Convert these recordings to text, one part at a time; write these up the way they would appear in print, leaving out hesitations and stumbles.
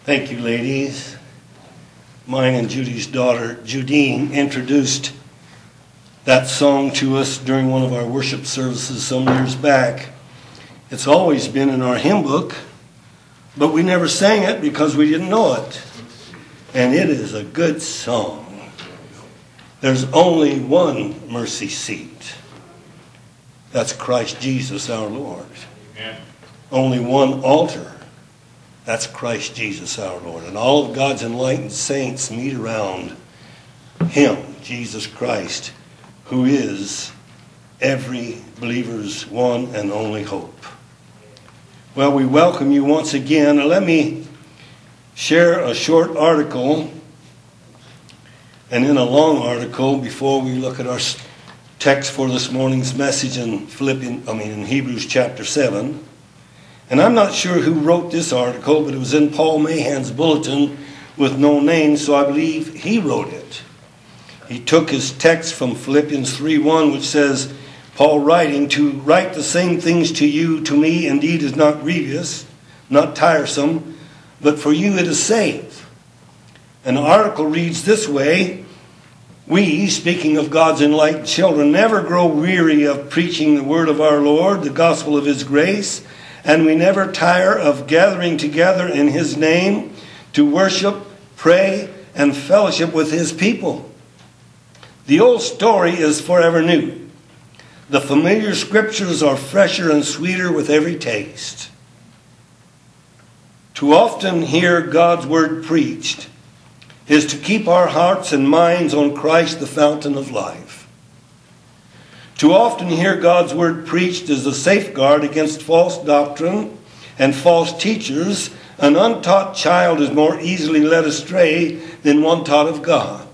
Thank you, ladies. Mine and Judy's daughter, Judine, introduced that song to us during one of our worship services some years back. It's always been in our hymn book, but we never sang it because we didn't know it. And it is a good song. There's only one mercy seat. That's Christ Jesus our Lord. Amen. Only one altar. That's Christ Jesus our Lord. And all of God's enlightened saints meet around Him, Jesus Christ, who is every believer's one and only hope. Well, we welcome you once again. Let me share a short article and then a long article before we look at our text for this morning's message in Hebrews chapter 7. And I'm not sure who wrote this article, but it was in Paul Mahan's bulletin with no name, so I believe he wrote it. He took his text from Philippians 3:1, which says, Paul writing, to write the same things to you, to me indeed is not grievous, not tiresome, but for you it is safe. And the article reads this way: we, speaking of God's enlightened children, never grow weary of preaching the word of our Lord, the gospel of His grace, and we never tire of gathering together in His name to worship, pray, and fellowship with His people. The old story is forever new. The familiar scriptures are fresher and sweeter with every taste. To often hear God's word preached is to keep our hearts and minds on Christ, the fountain of life. To often hear God's word preached is a safeguard against false doctrine and false teachers. An untaught child is more easily led astray than one taught of God.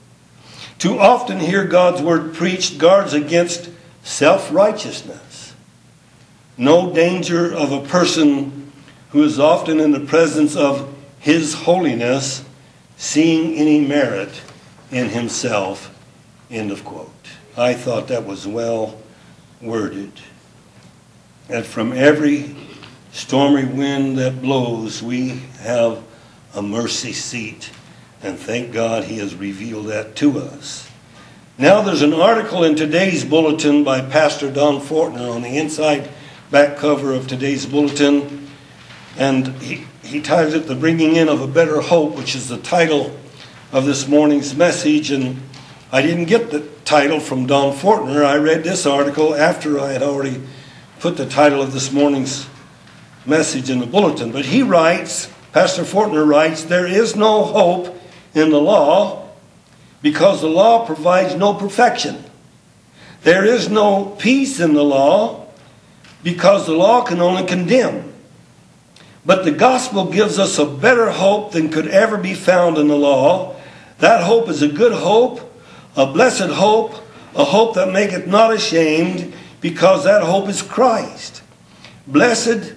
To often hear God's word preached guards against self-righteousness. No danger of a person who is often in the presence of His holiness seeing any merit in himself. End of quote. I thought that was well worded. And from every stormy wind that blows, we have a mercy seat. And thank God He has revealed that to us. Now there's an article in today's bulletin by Pastor Don Fortner on the inside back cover of today's bulletin. And he titles it The Bringing In of a Better Hope, which is the title of this morning's message. And I didn't get the title from Don Fortner. I read this article after I had already put the title of this morning's message in the bulletin. But he writes, Pastor Fortner writes, there is no hope in the law because the law provides no perfection. There is no peace in the law because the law can only condemn. But the gospel gives us a better hope than could ever be found in the law. That hope is a good hope, a blessed hope, a hope that maketh not ashamed, because that hope is Christ. Blessed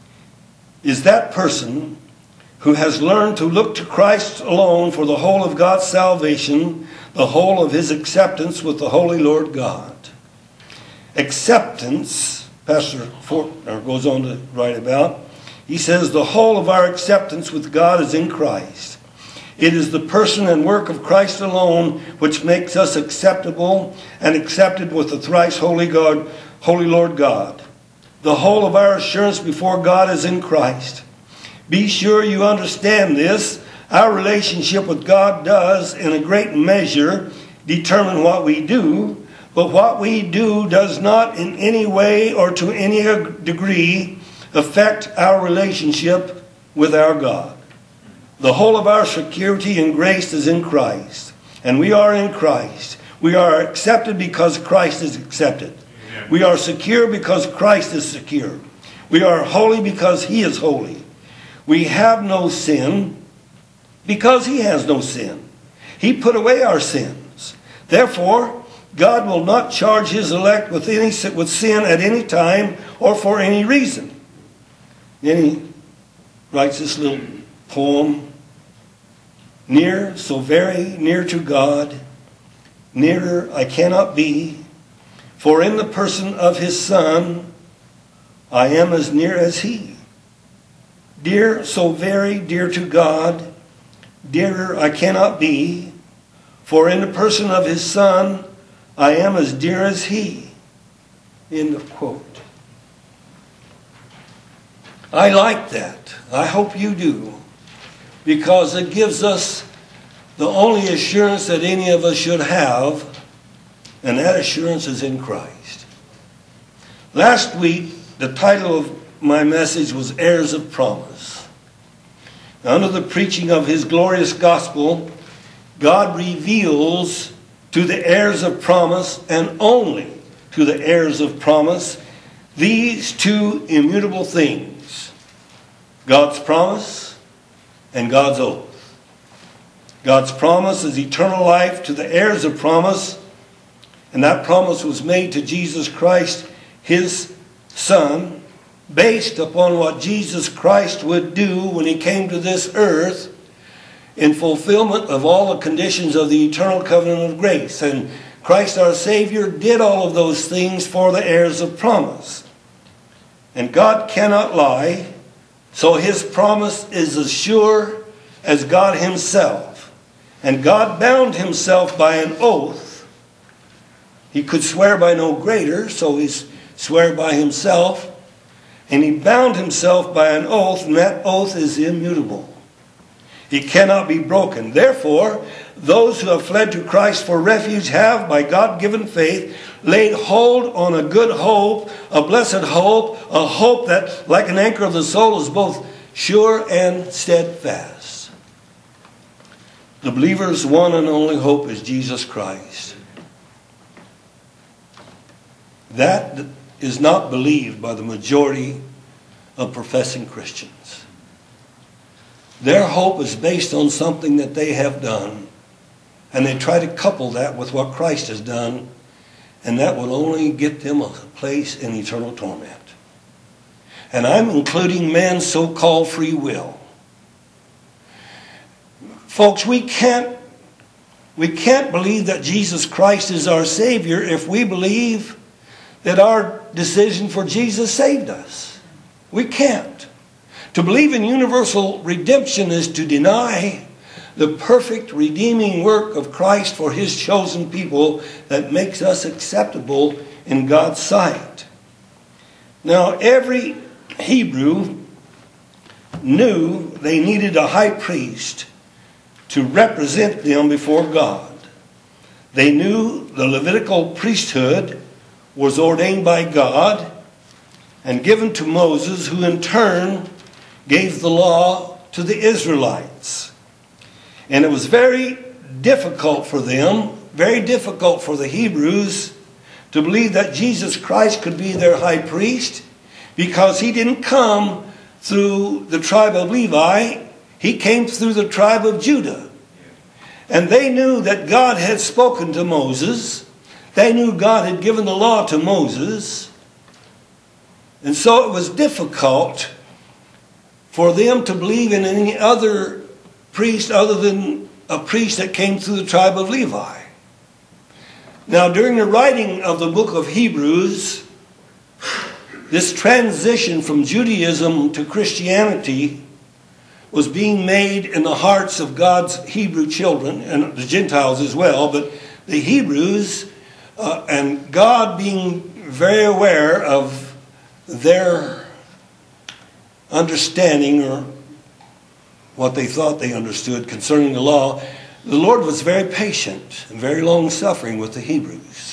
is that person who has learned to look to Christ alone for the whole of God's salvation, the whole of His acceptance with the Holy Lord God. Acceptance, Pastor Fortner goes on to write about, he says the whole of our acceptance with God is in Christ. It is the person and work of Christ alone which makes us acceptable and accepted with the thrice holy God, Holy Lord God. The whole of our assurance before God is in Christ. Be sure you understand this. Our relationship with God does, in a great measure, determine what we do, but what we do does not in any way or to any degree affect our relationship with our God. The whole of our security and grace is in Christ, and we are in Christ. We are accepted because Christ is accepted. Amen. We are secure because Christ is secure. We are holy because He is holy. We have no sin because He has no sin. He put away our sins. Therefore, God will not charge His elect with sin at any time or for any reason. Then he writes this little poem. Near, so very near to God, nearer I cannot be, for in the person of His Son I am as near as He. dear, so very dear to God, dearer I cannot be, for in the person of his Son, I am as dear as he. End of quote. I like that. I hope you do. Because it gives us the only assurance that any of us should have, and that assurance is in Christ. Last week, the title of my message was Heirs of Promise. Under the preaching of his glorious gospel, God reveals to the heirs of promise, and only to the heirs of promise, these two immutable things: God's promise and God's oath. God's promise is eternal life to the heirs of promise, and that promise was made to Jesus Christ, his Son, based upon what Jesus Christ would do when he came to this earth in fulfillment of all the conditions of the eternal covenant of grace. And Christ our Savior did all of those things for the heirs of promise. And God cannot lie, so his promise is as sure as God himself. And God bound himself by an oath. He could swear by no greater, so he swore by himself. And he bound himself by an oath, and that oath is immutable. It cannot be broken. Therefore, those who have fled to Christ for refuge have, by God-given faith, laid hold on a good hope, a blessed hope, a hope that, like an anchor of the soul, is both sure and steadfast. The believer's one and only hope is Jesus Christ. That is not believed by the majority of professing Christians. Their hope is based on something that they have done, and they try to couple that with what Christ has done, and that will only get them a place in eternal torment. And I'm including man's so-called free will. Folks, we can't believe that Jesus Christ is our Savior if we believe that our decision for Jesus saved us. We can't. To believe in universal redemption is to deny the perfect redeeming work of Christ for his chosen people that makes us acceptable in God's sight. Now, every Hebrew knew they needed a high priest to represent them before God. They knew the Levitical priesthood was ordained by God and given to Moses, who in turn gave the law to the Israelites. And it was very difficult for them, very difficult for the Hebrews, to believe that Jesus Christ could be their high priest, because he didn't come through the tribe of Levi. He came through the tribe of Judah. And they knew that God had spoken to Moses. They knew God had given the law to Moses. And so it was difficult for them to believe in any other priest other than a priest that came through the tribe of Levi. Now, during the writing of the book of Hebrews, this transition from Judaism to Christianity was being made in the hearts of God's Hebrew children, and the Gentiles as well, but the Hebrews, and God being very aware of their understanding, or what they thought they understood concerning the law, the Lord was very patient and very long-suffering with the Hebrews.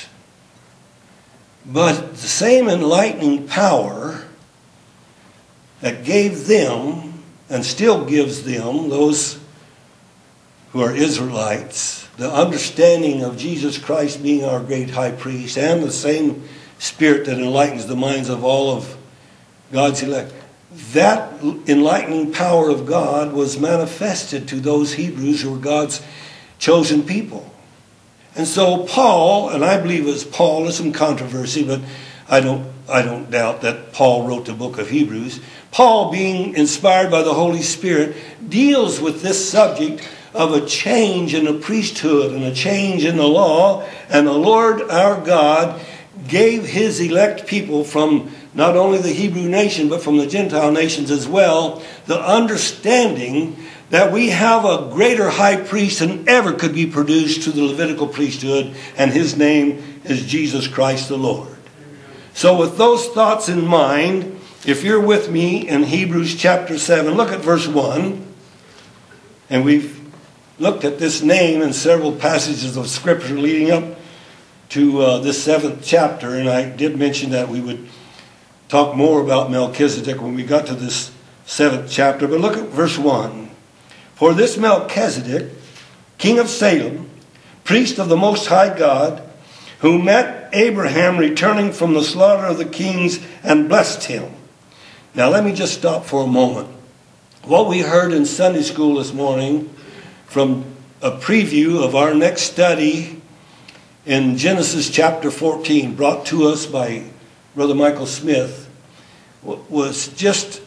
But the same enlightening power that gave them, and still gives them, those who are Israelites, the understanding of Jesus Christ being our great high priest, and the same Spirit that enlightens the minds of all of God's elect, that enlightening power of God was manifested to those Hebrews who were God's chosen people. And so Paul, and I believe it was Paul, there's some controversy, but I don't doubt that Paul wrote the book of Hebrews. Paul, being inspired by the Holy Spirit, deals with this subject of a change in the priesthood and a change in the law. And the Lord our God gave his elect people from not only the Hebrew nation, but from the Gentile nations as well, the understanding that we have a greater high priest than ever could be produced through the Levitical priesthood, and his name is Jesus Christ the Lord. So with those thoughts in mind, if you're with me in Hebrews chapter 7, look at verse 1. And we've looked at this name in several passages of Scripture leading up to this 7th chapter. And I did mention that we would talk more about Melchizedek when we got to this 7th chapter. But look at verse 1. For this Melchizedek, king of Salem, priest of the Most High God, who met Abraham returning from the slaughter of the kings and blessed him. Now let me just stop for a moment. What we heard in Sunday school this morning from a preview of our next study in Genesis chapter 14, brought to us by Brother Michael Smith, was just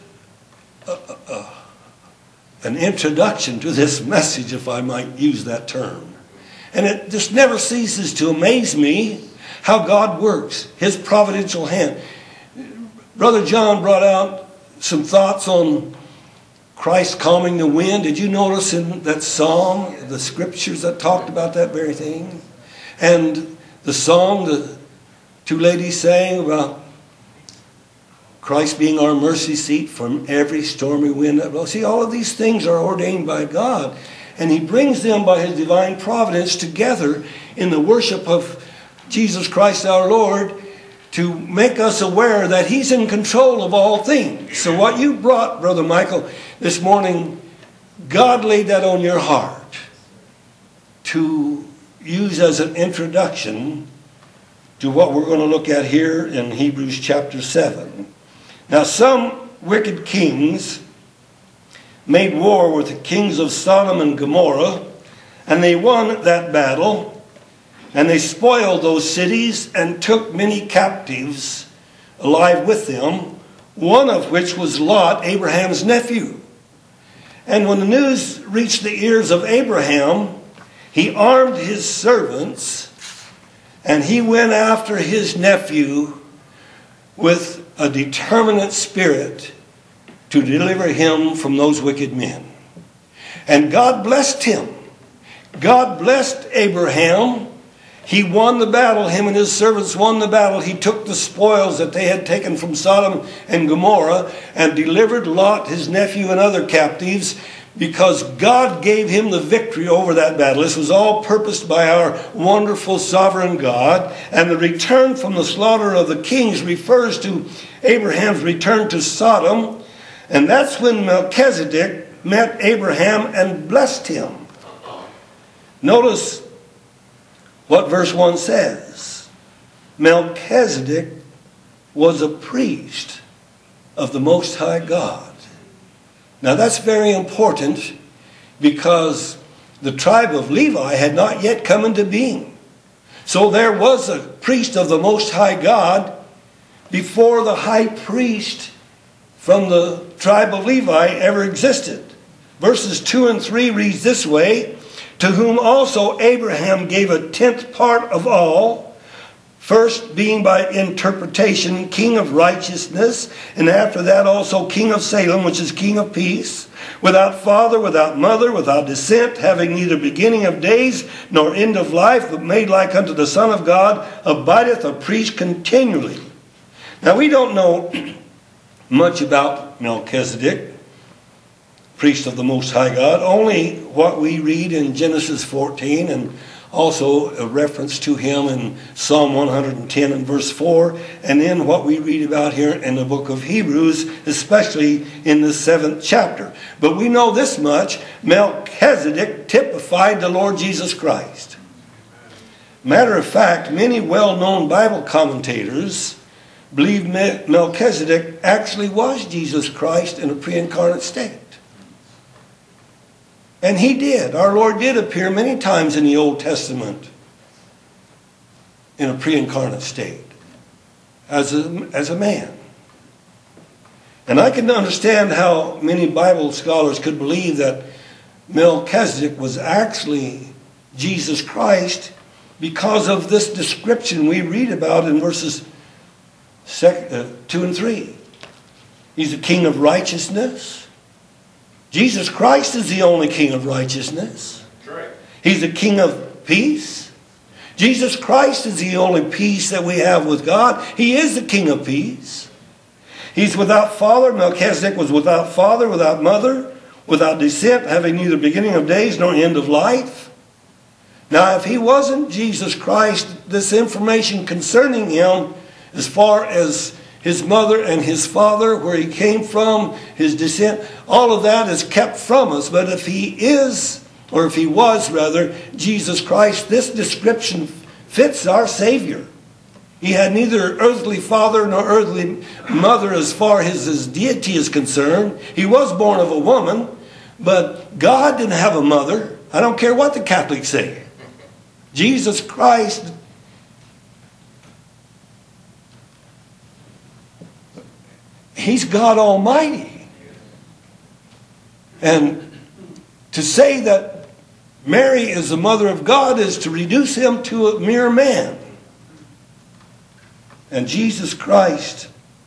an introduction to this message, if I might use that term. And it just never ceases to amaze me how God works, his providential hand. Brother John brought out some thoughts on Christ calming the wind. Did you notice in that psalm, the scriptures that talked about that very thing? And the song the two ladies sang about Christ being our mercy seat from every stormy wind that blows. See, all of these things are ordained by God. And he brings them by his divine providence together in the worship of Jesus Christ our Lord to make us aware that he's in control of all things. So what you brought, Brother Michael, this morning, God laid that on your heart to use as an introduction to what we're going to look at here in Hebrews chapter 7. Now, some wicked kings made war with the kings of Sodom and Gomorrah, and they won that battle, and they spoiled those cities and took many captives alive with them, one of which was Lot, Abraham's nephew. And when the news reached the ears of Abraham, he armed his servants, and he went after his nephew with a determinate spirit to deliver him from those wicked men. And God blessed him. God blessed Abraham. He won the battle. Him and his servants won the battle. He took the spoils that they had taken from Sodom and Gomorrah and delivered Lot, his nephew, and other captives, because God gave him the victory over that battle. This was all purposed by our wonderful sovereign God. And the return from the slaughter of the kings refers to Abraham's return to Sodom. And that's when Melchizedek met Abraham and blessed him. Notice what verse 1 says. Melchizedek was a priest of the Most High God. Now that's very important because the tribe of Levi had not yet come into being. So there was a priest of the Most High God before the high priest from the tribe of Levi ever existed. Verses 2 and 3 reads this way, to whom also Abraham gave a tenth part of all, first being by interpretation king of righteousness, and after that also king of Salem, which is king of peace, without father, without mother, without descent, having neither beginning of days nor end of life, but made like unto the Son of God, abideth a priest continually. Now we don't know much about Melchizedek, priest of the Most High God, only what we read in Genesis 14 and also a reference to him in Psalm 110 and verse 4, and then what we read about here in the book of Hebrews, especially in the 7th chapter. But we know this much, Melchizedek typified the Lord Jesus Christ. Matter of fact, many well-known Bible commentators believe Melchizedek actually was Jesus Christ in a pre-incarnate state. And he did. Our Lord did appear many times in the Old Testament in a pre-incarnate state as a man. And I can understand how many Bible scholars could believe that Melchizedek was actually Jesus Christ because of this description we read about in verses 2 and 3. He's the king of righteousness. Jesus Christ is the only king of righteousness. Correct. He's the king of peace. Jesus Christ is the only peace that we have with God. He is the king of peace. He's without father. Melchizedek was without father, without mother, without descent, having neither beginning of days nor end of life. Now, if he wasn't Jesus Christ, this information concerning him, as far as his mother and his father, where he came from, his descent, all of that is kept from us. But if he is, or if he was rather, Jesus Christ, this description fits our Savior. He had neither earthly father nor earthly mother as far as his deity is concerned. He was born of a woman, but God didn't have a mother. I don't care what the Catholics say. Jesus Christ, He's God Almighty. And to say that Mary is the mother of God is to reduce him to a mere man. And Jesus Christ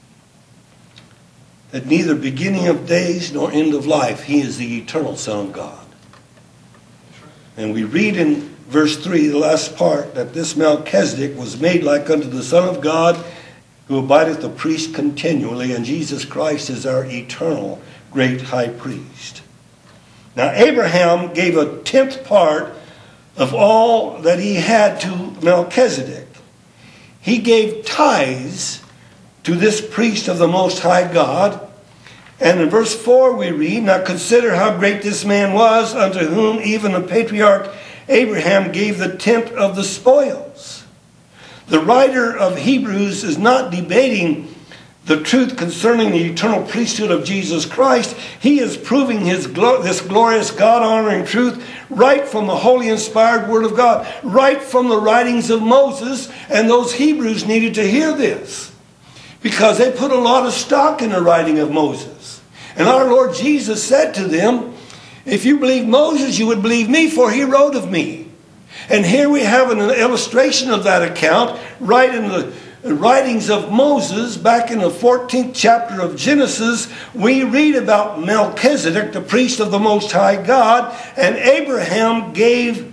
had neither beginning of days nor end of life. He is the eternal Son of God. And we read in verse 3, the last part, that this Melchizedek was made like unto the Son of God, who abideth the priest continually, and Jesus Christ is our eternal great high priest. Now Abraham gave a 10th part of all that he had to Melchizedek. He gave tithes to this priest of the Most High God. And in verse 4 we read, Now consider how great this man was, unto whom even the patriarch Abraham gave the 10th of the spoils. The writer of Hebrews is not debating the truth concerning the eternal priesthood of Jesus Christ. He is proving this glorious God-honoring truth right from the holy inspired Word of God, right from the writings of Moses. And those Hebrews needed to hear this because they put a lot of stock in the writing of Moses. And our Lord Jesus said to them, if you believe Moses, you would believe me, for he wrote of me. And here we have an illustration of that account right in the writings of Moses. Back in the 14th chapter of Genesis, we read about Melchizedek, the priest of the Most High God, and Abraham gave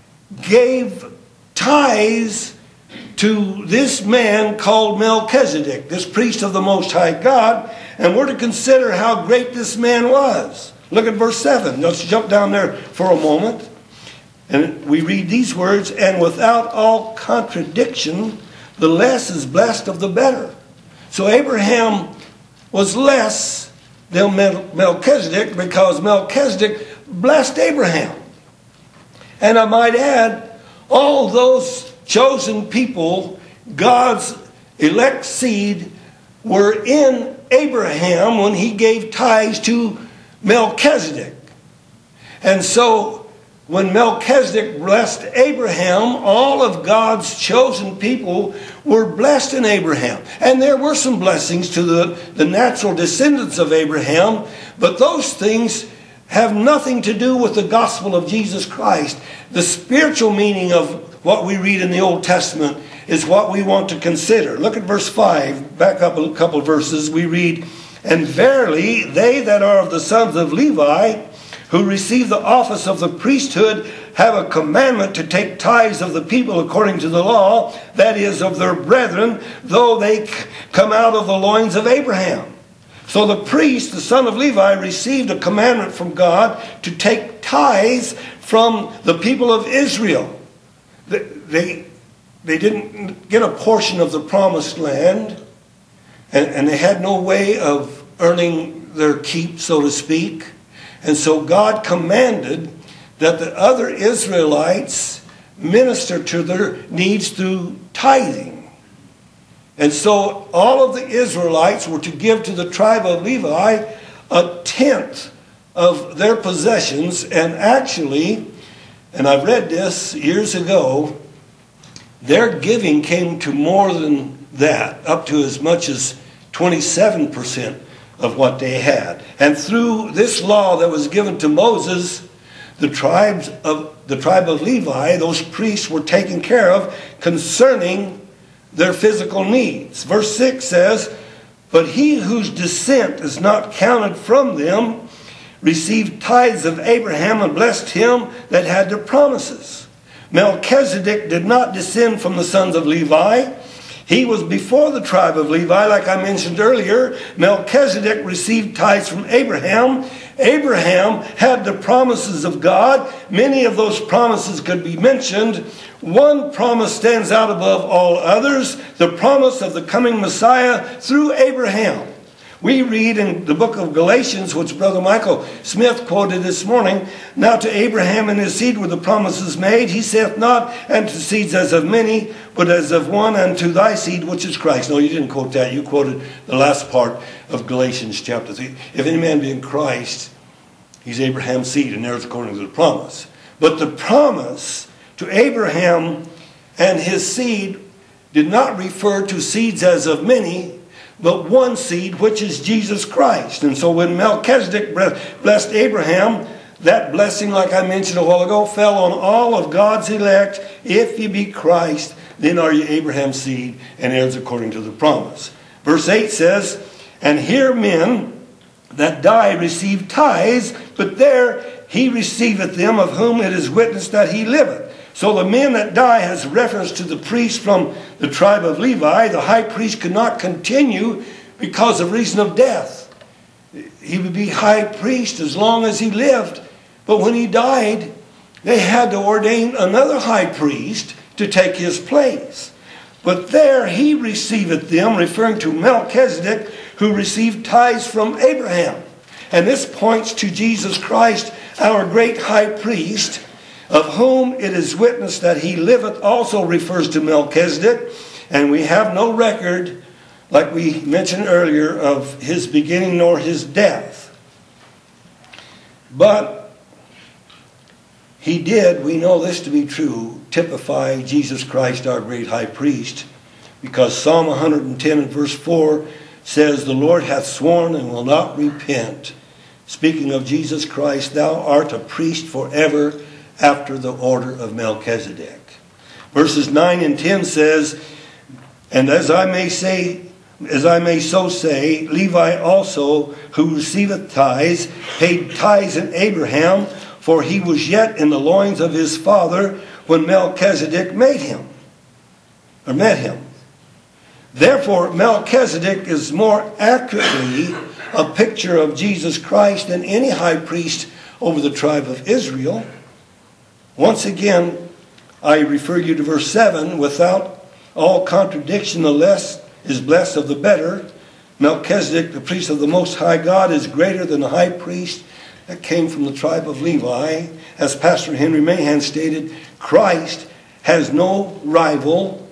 tithes to this man called Melchizedek, this priest of the Most High God, and we're to consider how great this man was. Look at verse 7. Let's jump down there for a moment. And we read these words, and without all contradiction, the less is blessed of the better. So Abraham was less than Melchizedek because Melchizedek blessed Abraham. And I might add, all those chosen people, God's elect seed, were in Abraham when he gave tithes to Melchizedek. And so when Melchizedek blessed Abraham, all of God's chosen people were blessed in Abraham. And there were some blessings to the natural descendants of Abraham, but those things have nothing to do with the gospel of Jesus Christ. The spiritual meaning of what we read in the Old Testament is what we want to consider. Look at verse 5. Back up a couple of verses. We read, And verily they that are of the sons of Levi, who receive the office of the priesthood, have a commandment to take tithes of the people according to the law, that is, of their brethren, though they come out of the loins of Abraham. So the priest, the son of Levi, received a commandment from God to take tithes from the people of Israel. They didn't get a portion of the promised land, and they had no way of earning their keep, so to speak. And so God commanded that the other Israelites minister to their needs through tithing. And so all of the Israelites were to give to the tribe of Levi a 10th of their possessions. And actually, and I've read this years ago, their giving came to more than that, up to as much as 27% of what they had. And through this law that was given to Moses, the tribe of Levi, those priests were taken care of concerning their physical needs. Verse 6 says, but he whose descent is not counted from them received tithes of Abraham and blessed him that had the promises. Melchizedek did not descend from the sons of Levi. He was before the tribe of Levi, like I mentioned earlier. Melchizedek received tithes from Abraham. Abraham had the promises of God. Many of those promises could be mentioned. One promise stands out above all others, the promise of the coming Messiah through Abraham. We read in the book of Galatians, which Brother Michael Smith quoted this morning, now to Abraham and his seed were the promises made. He saith not unto seeds as of many, but as of one, unto thy seed, which is Christ. No, you didn't quote that. You quoted the last part of Galatians chapter 3. If any man be in Christ, he's Abraham's seed, and there's according to the promise. But the promise to Abraham and his seed did not refer to seeds as of many, but one seed, which is Jesus Christ. And so when Melchizedek blessed Abraham, that blessing, like I mentioned a while ago, fell on all of God's elect. If ye be Christ, then are ye Abraham's seed and heirs according to the promise. Verse 8 says, and here men that die receive tithes, but there he receiveth them of whom it is witnessed that he liveth. So the men that die has reference to the priest from the tribe of Levi. The high priest could not continue because of reason of death. He would be high priest as long as he lived. But when he died, they had to ordain another high priest to take his place. But there he receiveth them, referring to Melchizedek, who received tithes from Abraham. And this points to Jesus Christ, our great high priest, of whom it is witnessed that he liveth, also refers to Melchizedek. And we have no record, like we mentioned earlier, of his beginning nor his death. But he did, we know this to be true, typify Jesus Christ, our great high priest. Because Psalm 110 and verse 4 says, the Lord hath sworn and will not repent. Speaking of Jesus Christ, thou art a priest forever, after the order of Melchizedek. Verses 9 and 10 says, and as I may so say, Levi also, who receiveth tithes, paid tithes in Abraham, for he was yet in the loins of his father when Melchizedek met him. Therefore, Melchizedek is more accurately a picture of Jesus Christ than any high priest over the tribe of Israel. Once again, I refer you to verse 7. Without all contradiction, the less is blessed of the better. Melchizedek, the priest of the Most High God, is greater than the high priest that came from the tribe of Levi. As Pastor Henry Mahan stated, Christ has no rival,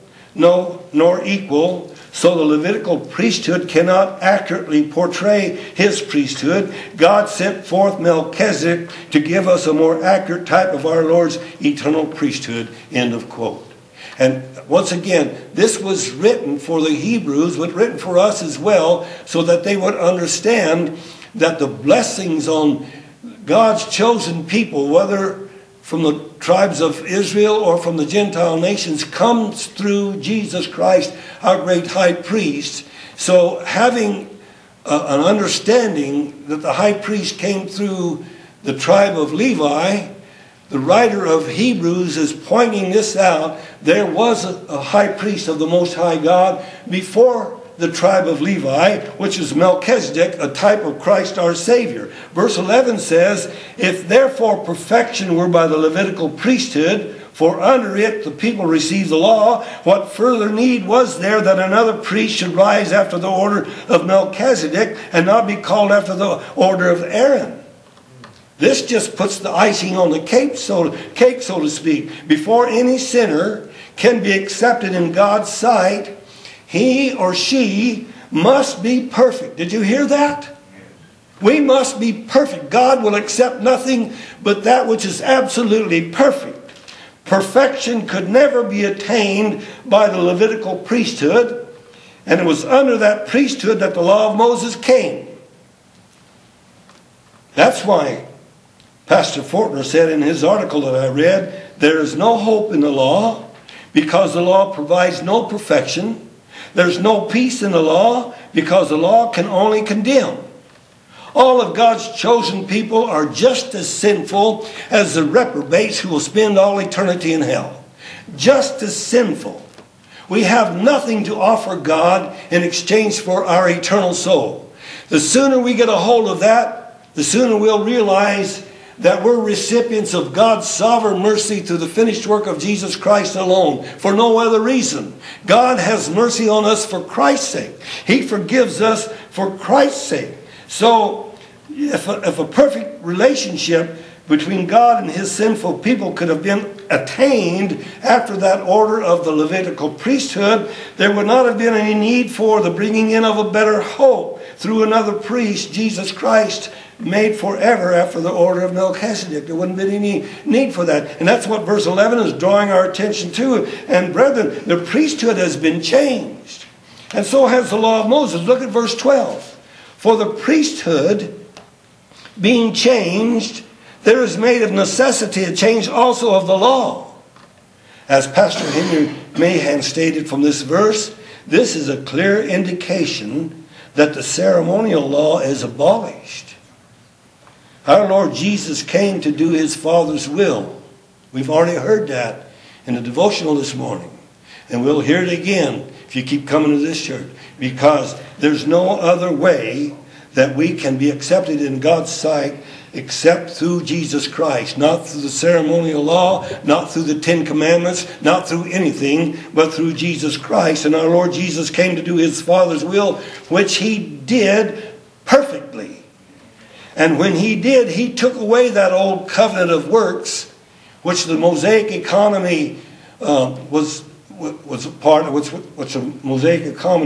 nor equal. So the Levitical priesthood cannot accurately portray his priesthood. God sent forth Melchizedek to give us a more accurate type of our Lord's eternal priesthood. End of quote. And once again, this was written for the Hebrews, but written for us as well, so that they would understand that the blessings on God's chosen people, whether from the tribes of Israel or from the Gentile nations, comes through Jesus Christ, our great high priest. So having an understanding that the high priest came through the tribe of Levi, the writer of Hebrews is pointing this out. There was a high priest of the Most High God before the tribe of Levi, which is Melchizedek, a type of Christ our Savior. Verse 11 says, if therefore perfection were by the Levitical priesthood, for under it the people received the law, what further need was there that another priest should rise after the order of Melchizedek and not be called after the order of Aaron? This just puts the icing on the cake, so to speak. Before any sinner can be accepted in God's sight, he or she must be perfect. Did you hear that? We must be perfect. God will accept nothing but that which is absolutely perfect. Perfection could never be attained by the Levitical priesthood, and it was under that priesthood that the law of Moses came. That's why Pastor Fortner said in his article that I read, there is no hope in the law, because the law provides no perfection. There's no peace in the law because the law can only condemn. All of God's chosen people are just as sinful as the reprobates who will spend all eternity in hell. Just as sinful. We have nothing to offer God in exchange for our eternal soul. The sooner we get a hold of that, the sooner we'll realize that we're recipients of God's sovereign mercy through the finished work of Jesus Christ alone, for no other reason. God has mercy on us for Christ's sake. He forgives us for Christ's sake. So, if a perfect relationship between God and His sinful people could have been attained after that order of the Levitical priesthood, there would not have been any need for the bringing in of a better hope through another priest, Jesus Christ, made forever after the order of Melchizedek. There wouldn't be any need for that. And that's what verse 11 is drawing our attention to. And brethren, the priesthood has been changed. And so has the law of Moses. Look at verse 12. For the priesthood being changed, there is made of necessity a change also of the law. As Pastor Henry Mahan stated from this verse, this is a clear indication that the ceremonial law is abolished. Our Lord Jesus came to do His Father's will. We've already heard that in the devotional this morning. And we'll hear it again if you keep coming to this church. Because there's no other way that we can be accepted in God's sight except through Jesus Christ. Not through the ceremonial law, not through the 10 Commandments, not through anything, but through Jesus Christ. And our Lord Jesus came to do His Father's will, which He did perfectly. And when He did, He took away that old covenant of works, which the Mosaic economy was a part of, which the Mosaic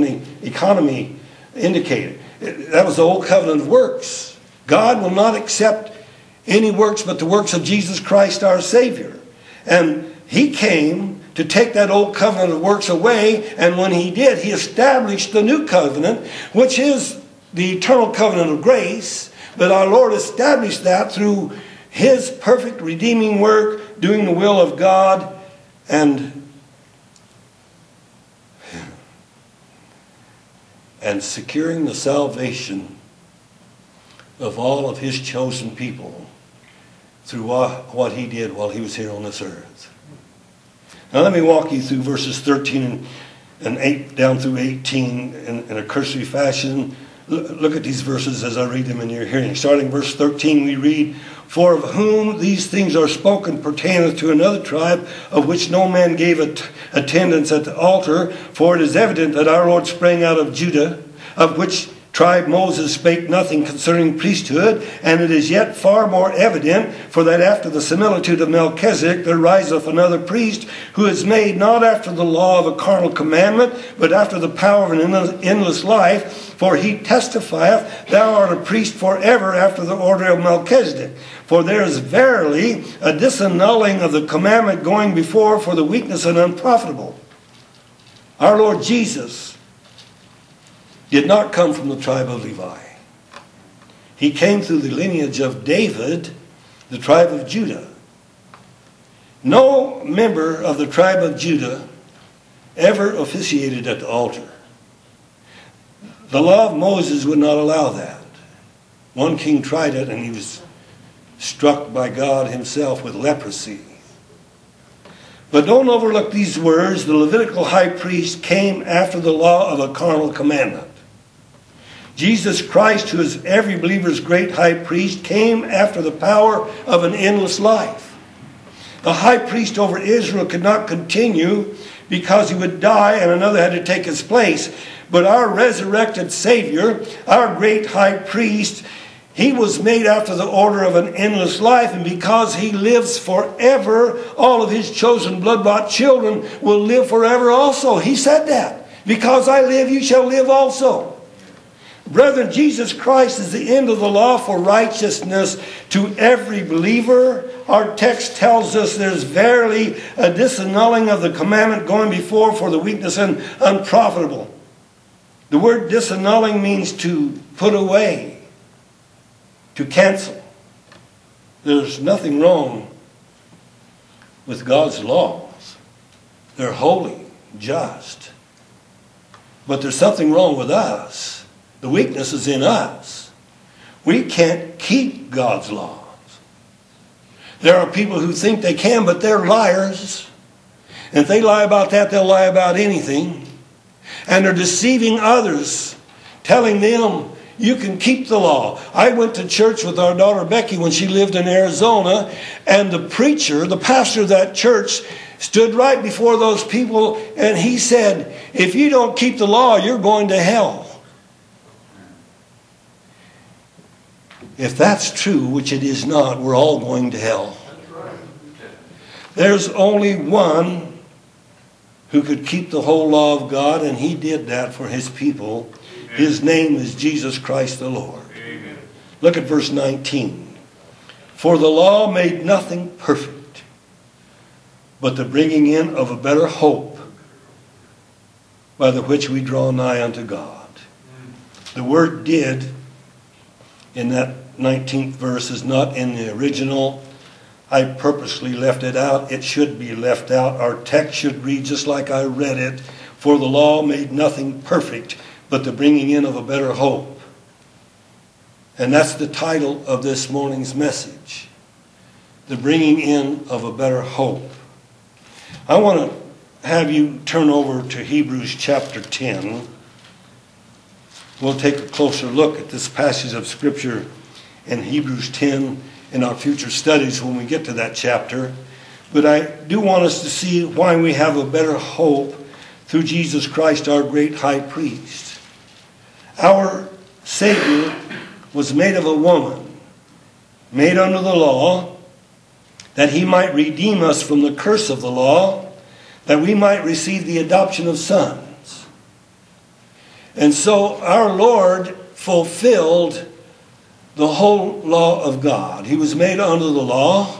economy indicated. That was the old covenant of works. God will not accept any works but the works of Jesus Christ our Savior. And He came to take that old covenant of works away, and when He did, He established the new covenant, which is the eternal covenant of grace. But our Lord established that through His perfect redeeming work, doing the will of God, and securing the salvation of all of His chosen people through what He did while He was here on this earth. Now let me walk you through verses 13 and 8 down through 18 in a cursory fashion. Look at these verses as I read them in your hearing. Starting verse 13, we read, For of whom these things are spoken pertaineth to another tribe, of which no man gave attendance at the altar. For it is evident that our Lord sprang out of Judah, of which tribe Moses spake nothing concerning priesthood. And it is yet far more evident, for that after the similitude of Melchizedek there riseth another priest, who is made not after the law of a carnal commandment, but after the power of an endless life. For he testifieth, Thou art a priest forever after the order of Melchizedek. For there is verily a disannulling of the commandment going before for the weakness and unprofitable. Our Lord Jesus did not come from the tribe of Levi. He came through the lineage of David, the tribe of Judah. No member of the tribe of Judah ever officiated at the altar. The law of Moses would not allow that. One king tried it and he was struck by God Himself with leprosy. But don't overlook these words. The Levitical high priest came after the law of a carnal commandment. Jesus Christ, who is every believer's great high priest, came after the power of an endless life. The high priest over Israel could not continue because he would die and another had to take his place. But our resurrected Savior, our great high priest, He was made after the order of an endless life. And because He lives forever, all of His chosen blood-bought children will live forever also. He said that. Because I live, you shall live also. Brethren, Jesus Christ is the end of the law for righteousness to every believer. Our text tells us there's verily a disannulling of the commandment going before for the weakness and unprofitable. The word disannulling means to put away, to cancel. There's nothing wrong with God's laws. They're holy, just. But there's something wrong with us. The weakness is in us. We can't keep God's laws. There are people who think they can, but they're liars. And if they lie about that, they'll lie about anything. And they're deceiving others, telling them, you can keep the law. I went to church with our daughter Becky when she lived in Arizona, and the preacher, the pastor of that church, stood right before those people, and he said, if you don't keep the law, you're going to hell. If that's true, which it is not, we're all going to hell. There's only one who could keep the whole law of God, and he did that for his people. Amen. His name is Jesus Christ the Lord. Amen. Look at verse 19. For the law made nothing perfect, but the bringing in of a better hope, by the which we draw nigh unto God. The word did in that 19th verse is not in the original. I purposely left it out. It should be left out. Our text should read just like I read it. For the law made nothing perfect, but the bringing in of a better hope. And that's the title of this morning's message. The bringing in of a better hope. I want to have you turn over to Hebrews chapter 10. We'll take a closer look at this passage of Scripture in Hebrews 10 in our future studies when we get to that chapter. But I do want us to see why we have a better hope through Jesus Christ, our great high priest. Our Savior was made of a woman, made under the law, that he might redeem us from the curse of the law, that we might receive the adoption of sons. And so our Lord fulfilled the whole law of God. He was made under the law.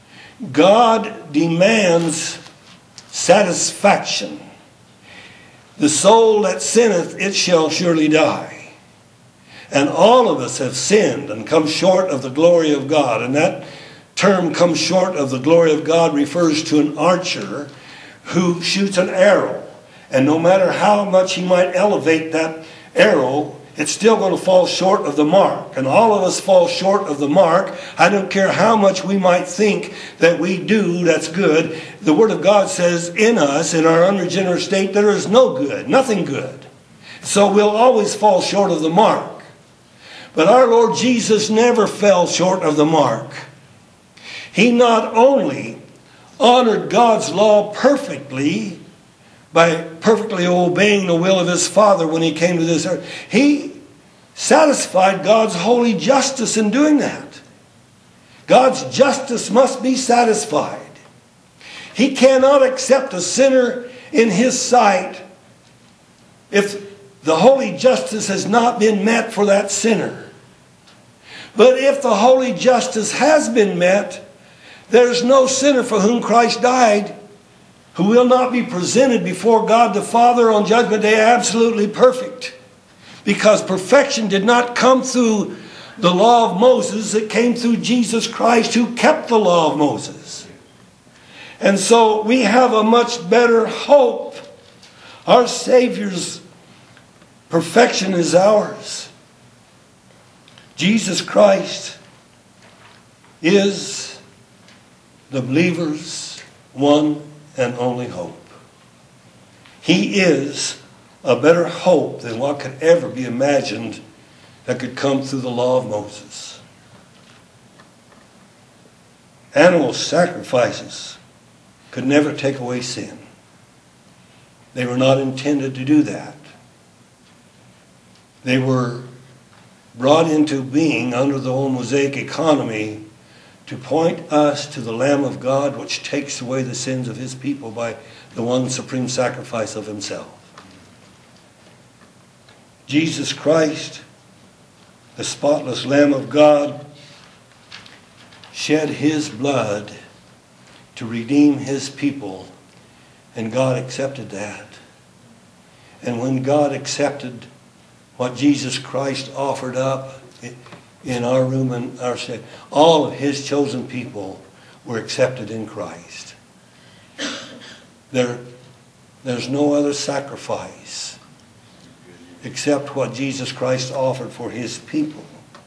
God demands satisfaction. The soul that sinneth, it shall surely die. And all of us have sinned and come short of the glory of God. And that term, come short of the glory of God, refers to an archer who shoots an arrow. And no matter how much he might elevate that arrow, it's still going to fall short of the mark. And all of us fall short of the mark. I don't care how much we might think that we do that's good. The Word of God says in us, in our unregenerate state, there is no good, nothing good. So we'll always fall short of the mark. But our Lord Jesus never fell short of the mark. He not only honored God's law perfectly, by perfectly obeying the will of his Father when he came to this earth, he satisfied God's holy justice in doing that. God's justice must be satisfied. He cannot accept a sinner in his sight if the holy justice has not been met for that sinner. But if the holy justice has been met, there's no sinner for whom Christ died who will not be presented before God the Father on Judgment Day absolutely perfect. Because perfection did not come through the law of Moses. It came through Jesus Christ, who kept the law of Moses. And so we have a much better hope. Our Savior's perfection is ours. Jesus Christ is the believer's one and only hope. He is a better hope than what could ever be imagined that could come through the law of Moses. Animal sacrifices could never take away sin. They were not intended to do that. They were brought into being under the old Mosaic economy to point us to the Lamb of God, which takes away the sins of his people by the one supreme sacrifice of himself. Jesus Christ, the spotless Lamb of God, shed his blood to redeem his people, and God accepted that. And when God accepted what Jesus Christ offered up in our room and our state, all of his chosen people were accepted in Christ. Their There's no other sacrifice except what Jesus Christ offered for his people.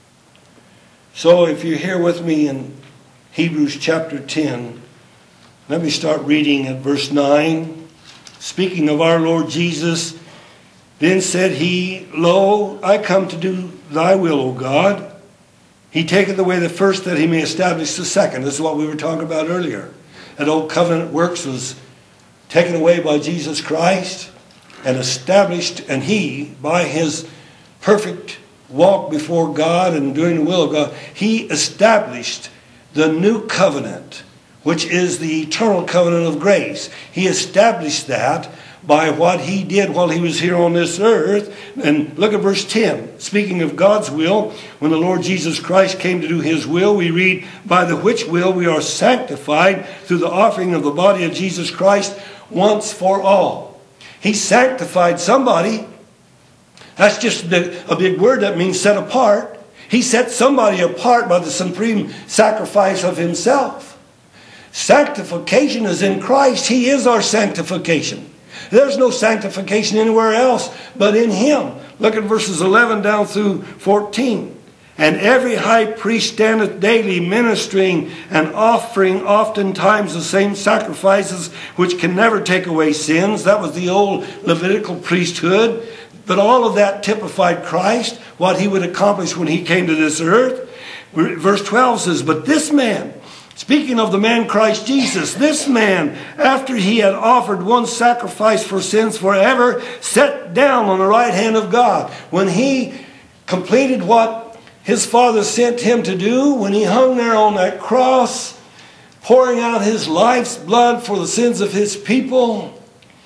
So if you're here with me in Hebrews chapter 10, let me start reading at verse 9. Speaking of our Lord Jesus, then said he, Lo, I come to do thy will, O God. He taketh away the first that he may establish the second. This is what we were talking about earlier. That old covenant works was taken away by Jesus Christ and established, and he, by his perfect walk before God and doing the will of God, he established the new covenant, which is the eternal covenant of grace. He established that by what he did while he was here on this earth. And look at verse 10. Speaking of God's will, when the Lord Jesus Christ came to do his will, we read, by the which will we are sanctified through the offering of the body of Jesus Christ once for all. He sanctified somebody. That's just a big word that means set apart. He set somebody apart by the supreme sacrifice of himself. Sanctification is in Christ. He is our sanctification. There's no sanctification anywhere else but in him. Look at verses 11 down through 14. And every high priest standeth daily ministering and offering oftentimes the same sacrifices which can never take away sins. That was the old Levitical priesthood. But all of that typified Christ, what he would accomplish when he came to this earth. Verse 12 says, but this man, speaking of the man Christ Jesus, this man, after he had offered one sacrifice for sins forever, sat down on the right hand of God. When he completed what his Father sent him to do, when he hung there on that cross, pouring out his life's blood for the sins of his people,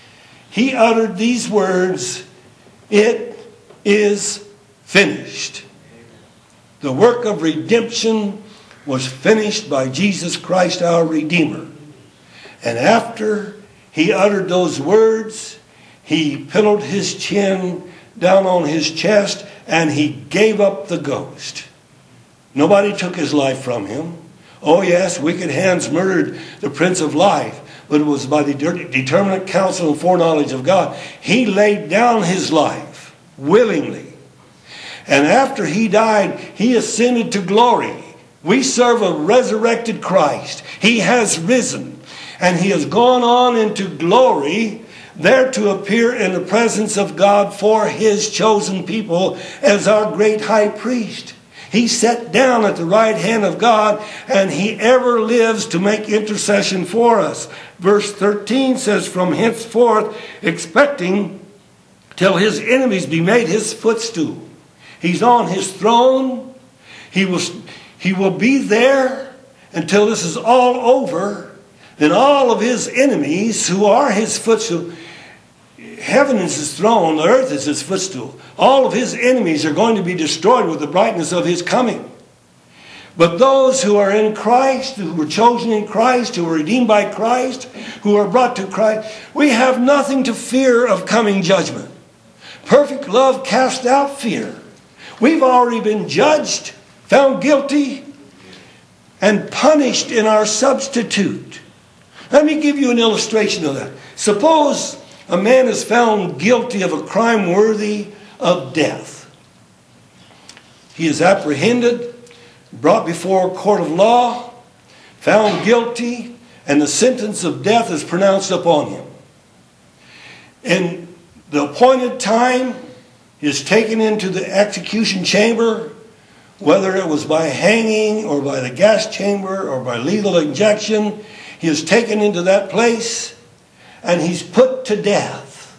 he uttered these words, it is finished. The work of redemption was finished by Jesus Christ our Redeemer. And after he uttered those words, he pillowed his chin down on his chest and he gave up the ghost. Nobody took his life from him. Oh yes, wicked hands murdered the Prince of Life, but it was by the determinate counsel and foreknowledge of God. He laid down his life willingly. And after he died, he ascended to glory. We serve a resurrected Christ. He has risen. And he has gone on into glory, there to appear in the presence of God for his chosen people as our great high priest. He sat down at the right hand of God, and he ever lives to make intercession for us. Verse 13 says, from henceforth, expecting till his enemies be made his footstool. He's on his throne. He will be there until this is all over. Then all of his enemies who are his footstool, heaven is his throne, the earth is his footstool. All of his enemies are going to be destroyed with the brightness of his coming. But those who are in Christ, who were chosen in Christ, who were redeemed by Christ, who are brought to Christ, we have nothing to fear of coming judgment. Perfect love casts out fear. We've already been judged, found guilty, and punished in our substitute. Let me give you an illustration of that. Suppose a man is found guilty of a crime worthy of death. He is apprehended, brought before a court of law, found guilty, and the sentence of death is pronounced upon him. In the appointed time, he is taken into the execution chamber, whether it was by hanging or by the gas chamber or by lethal injection. He is taken into that place and he's put to death.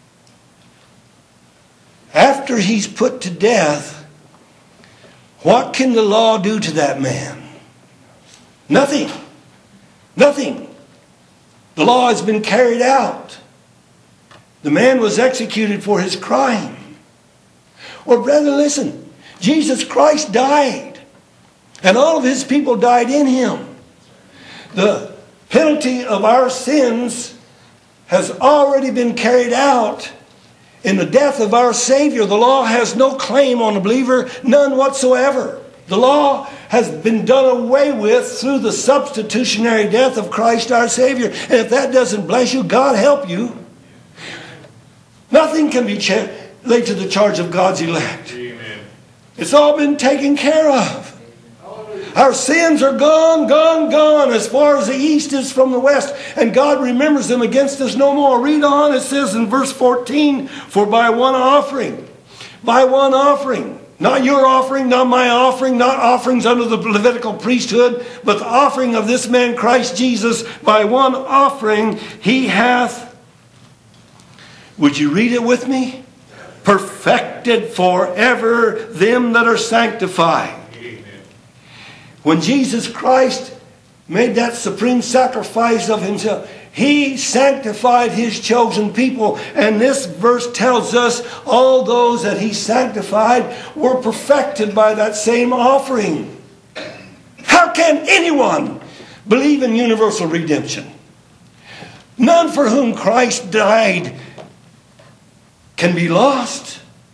After he's put to death, what can the law do to that man? Nothing. Nothing. The law has been carried out. The man was executed for his crime. Well, brethren, listen. Jesus Christ died. And all of his people died in him. The penalty of our sins has already been carried out in the death of our Savior. The law has no claim on the believer, none whatsoever. The law has been done away with through the substitutionary death of Christ our Savior. And if that doesn't bless you, God help you. Nothing can be laid to the charge of God's elect. Amen. It's all been taken care of. Our sins are gone, gone, gone, as far as the east is from the west. And God remembers them against us no more. Read on, it says in verse 14, for by one offering, not your offering, not my offering, not offerings under the Levitical priesthood, but the offering of this man Christ Jesus, by one offering he hath, would you read it with me? Perfected forever them that are sanctified. When Jesus Christ made that supreme sacrifice of himself, he sanctified his chosen people. And this verse tells us all those that he sanctified were perfected by that same offering. How can anyone believe in universal redemption? None for whom Christ died can be lost.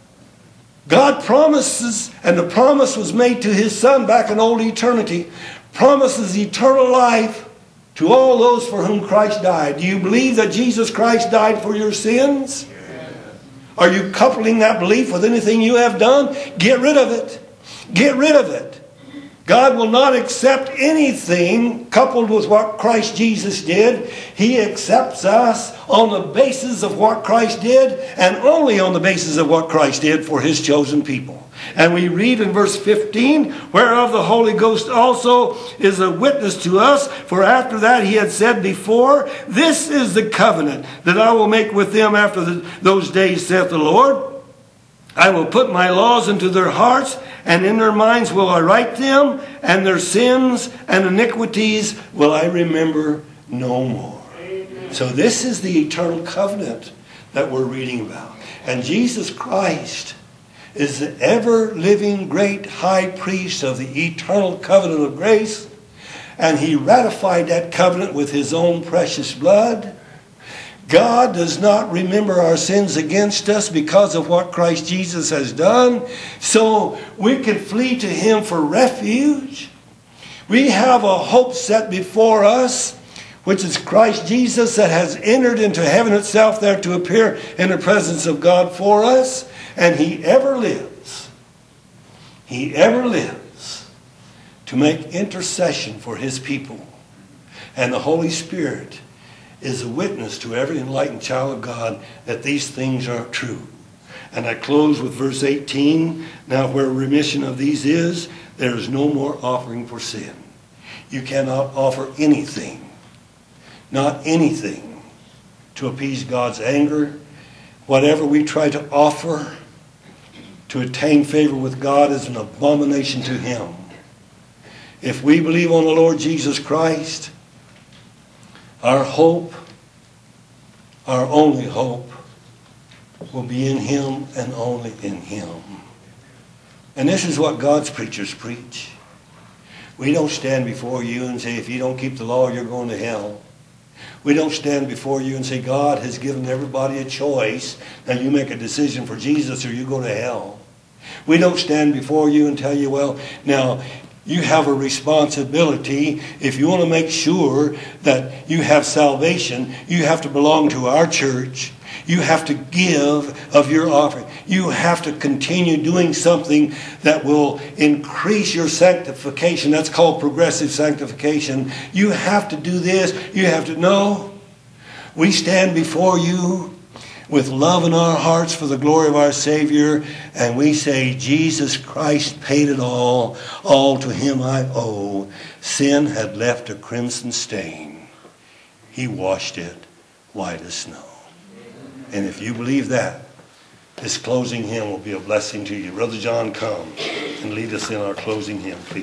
God promises, and the promise was made to his Son back in old eternity, promises eternal life to all those for whom Christ died. Do you believe that Jesus Christ died for your sins? Yes. Are you coupling that belief with anything you have done? Get rid of it. Get rid of it. God will not accept anything coupled with what Christ Jesus did. He accepts us on the basis of what Christ did, and only on the basis of what Christ did for his chosen people. And we read in verse 15, whereof the Holy Ghost also is a witness to us, for after that he had said before, this is the covenant that I will make with them after those days, saith the Lord. I will put my laws into their hearts, and in their minds will I write them, and their sins and iniquities will I remember no more. Amen. So this is the eternal covenant that we're reading about. And Jesus Christ is the ever-living great high priest of the eternal covenant of grace. And he ratified that covenant with his own precious blood. God does not remember our sins against us because of what Christ Jesus has done. So we can flee to him for refuge. We have a hope set before us, which is Christ Jesus that has entered into heaven itself there to appear in the presence of God for us. And he ever lives. He ever lives to make intercession for his people. And the Holy Spirit is a witness to every enlightened child of God that these things are true. And I close with verse 18. Now where remission of these is, there is no more offering for sin. You cannot offer anything, not anything, to appease God's anger. Whatever we try to offer to attain favor with God is an abomination to him. If we believe on the Lord Jesus Christ, our hope, our only hope, will be in him and only in him. And this is what God's preachers preach. We don't stand before you and say, if you don't keep the law, you're going to hell. We don't stand before you and say, God has given everybody a choice. Now you make a decision for Jesus or you go to hell. We don't stand before you and tell you, well, now you have a responsibility. If you want to make sure that you have salvation, you have to belong to our church. You have to give of your offering. You have to continue doing something that will increase your sanctification. That's called progressive sanctification. You have to do this. You have to know. We stand before you with love in our hearts for the glory of our Savior, and we say, Jesus Christ paid it all to him I owe. Sin had left a crimson stain. He washed it white as snow. And if you believe that, this closing hymn will be a blessing to you. Brother John, come and lead us in our closing hymn, please.